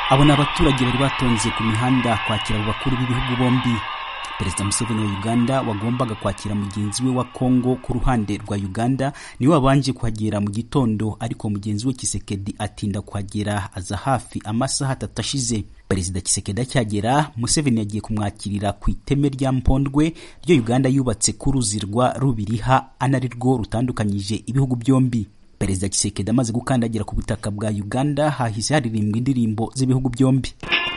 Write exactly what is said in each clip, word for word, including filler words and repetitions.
Abo ni abaturage bari batonze ku mihanda kwakira abakuru b'ibihugu bombi. Perezida Museveni wa Uganda wagombaga kwakira mugenzi we wa Kongo ku ruhande rwa Uganda niwe wabanje kuhagera mu gitondo, ariko mugenzi we Tshisekedi atinda kuhagera aza hafi amasaha atatu ashize. Perezida Tshisekedi acyagera, Museveni yagiye kumwakirira ku iteme rya Mpondwe ryo Uganda yubatse ku ruzi rwa Rubiriha, anarirwo rutandukanyije ibihugu byombi. Perezida Tshisekedi amaze gukandagira ku butaka bwa Uganda, hahise haririmbwa indirimbo z'ibihugu byombi.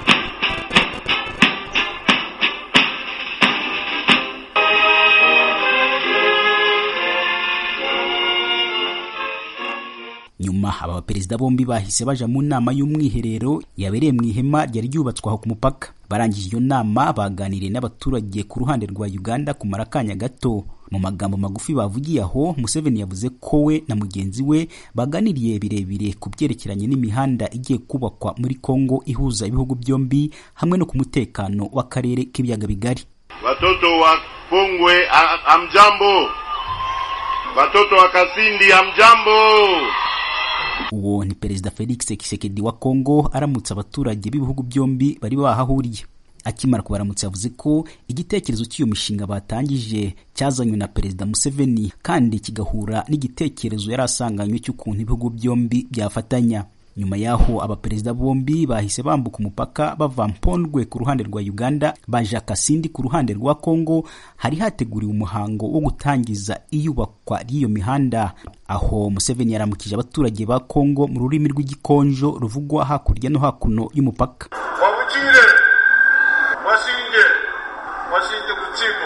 Nyuma aba perezida bombi bahise baja mu nama y'umwiherero yabereye mu ihema ryari ryubatswe aho ku mupaka. Barangije iyo nama baganiriye n'abaturage ku ruhande rwa Uganda kumara akanya gato. Mu magambo magufi bavugiye aho, Museveni yavuze ko we na mugenzi we baganiriye birebire ku byerekeranye n'imihanda igiye kubakwa muri Kongo ihuza ibihugu byombi, hamwe no ku mutekano w'akarere k'ibiyaga bigari. Watoto wa Kongwe amjambo, watoto wa Kasindi amjambo. Uwo ni Perezida Felix Tshisekedi wa Kongo aramutsa abaturage b'ibihugu byombi bari bahahuriye. Akimara kubaramutsa yavuze ko igitekerezo cy'iyo mishinga batangije cyazanywe na Perezida Museveni, kandi kigahura n'igitekerezo yari asanganywe cy'ukuntu ibihugu byombi byafatanya. Nyuma yaho abaperezida bombi bahise bambuka umupaka bava Mpondwe ku ruhande rwa Uganda baja Kasindi ku ruhande rwa Kongo. Hari hateguriwe umuhango wo gutangiza iyubakwa ry'iyo mihanda, aho Museveni yaramukije abaturage ba Kongo mu rurimi rw'igikonjo ruvugwa hakurya no hakuno y'umupaka. Wabukire washinge washinge kutsibo.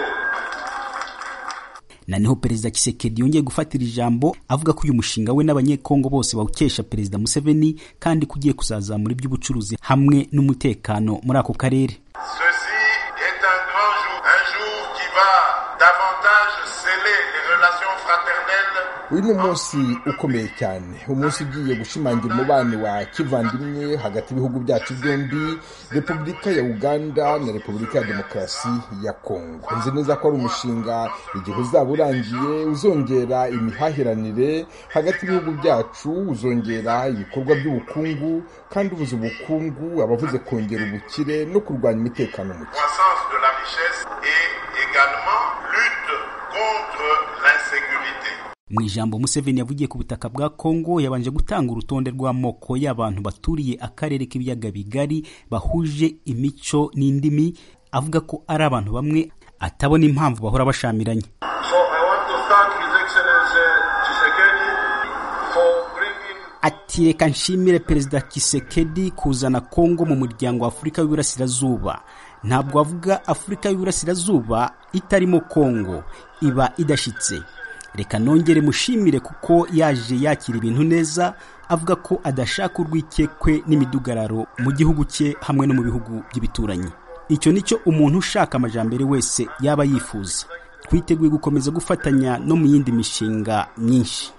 Na niho Perezida Tshisekedi yongeye gufatira ijambo avuga ko uyu mushinga we n'abanyekongo bose bawukesha Perezida Museveni, kandi kugiye kuzazamura iby'ubucuruzi hamwe n'umutekano muri ako karere. Ceci est un grand jour, un jour qui va davantage sceller les relations fraternelles. Uyu ni umunsi ukomeye cyane, umunsi ugiye gushimangira umubano wa kivandimwe hagati y'ibihugu byacu byombi, Repubulika ya Uganda na Repubulika ya Demokarasi ya Kongo. Nzi neza ko ari umushinga igihe uzaba urangiye uzongera imihahiranire hagati y'ibihugu byacu, uzongera ibikorwa by'ubukungu, kandi ubuze ubukungu abavuze kongera ubukire no kurwanya umutekano muke. Croissance de la richesse et également lutte contre l'insécurité. Mu ijambo Museveni yavugiye ku butaka bwa Kongo, yabanje gutanga urutonde rw'amoko y'abantu baturiye akarere k'ibiyaga bigari bahuje imico n'indimi, avuga ko ari abantu bamwe atabona impamvu bahora bashamiranye. So I want to thank His Excellency Tshisekedi for bringing. Ati reka nshimire Perezida Tshisekedi kuzana Kongo mu muryango wa Afurika y'Uburasirazuba. Ntabwo avuga Afurika y'Uburasirazuba itarimo Kongo iba idashitse. Reka nongere mushimire kuko yaje yakira ibintu neza, avuga ko adashaka urwikekwe n'imidugararo mu gihugu cye hamwe no mu bihugu by'ibituranyi. Icyo nicyo umuntu ushaka amajambere wese yaba yifuza. Twiteguye gukomeza gufatanya no mu yindi mishinga myinshi.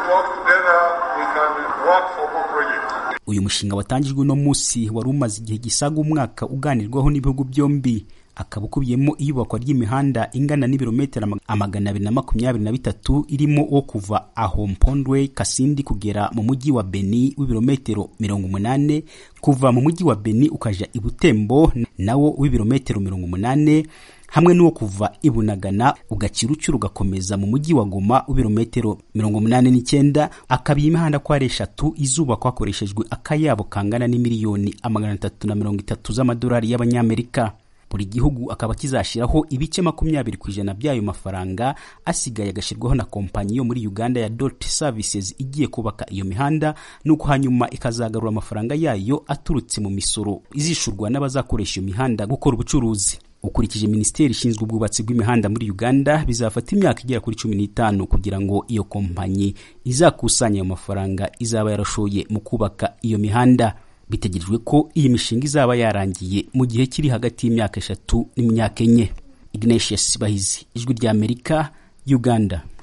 Uyu mushinga watangijwe no musi wari umaze igihe gisaga umwaka uganirwaho n'ibihugu byombi, akaba ukubiyemo iyubakwa ry'imihanda ingana n'ibirometero amagana abiri na makumyabiri na bitatu, irimo wo kuva aho Mpondwe Kasindi kugera mu mujyi wa Beni w'ibirometero mirongo umunane, kuva mu mujyi wa Beni ukaja i Butembo nawo w'ibirometero mirongo umunane, hamwe n'uwo kuva i Bunagana ugakirucuru ugakomeza mu mujyi wa Goma w'ibirometero mirongo umunane n'icyenda. Akabiye imihanda kwa eshatu izuba kwakoreshejwe akayabo kangana n'imiliyoni amagana atatu na mirongo itatu z'amadolari y'abanyamerika. Buri gihugu akaba kizashiraho ibice makumyabiri ku ijana by'ayo mafaranga, asigaye agashirwaho na kompanyi yo muri Uganda ya Dot Services igiye kubaka iyo mihanda, nuko hanyuma ikazagarura amafaranga yayo aturutse mu misoro izishurwa n'abazakoresha iyo mihanda gukora ubucuruzi. Ukurikije Minisiteri ishinzwe ubwubatsi bw'imihanda muri Uganda, bizafata imyaka igera kuri cumi n'itanu kugira ngo iyo kompanyi izakusanya ayo mafaranga izaba yarashoye mu kubaka iyo mihanda. Bitegerejwe ko iyi mishinga izaba yarangiye mu gihe kiri hagati y'imyaka eshatu n'imyaka enye. Ignatius Bahizi, Ijwi ry'Amerika, Uganda.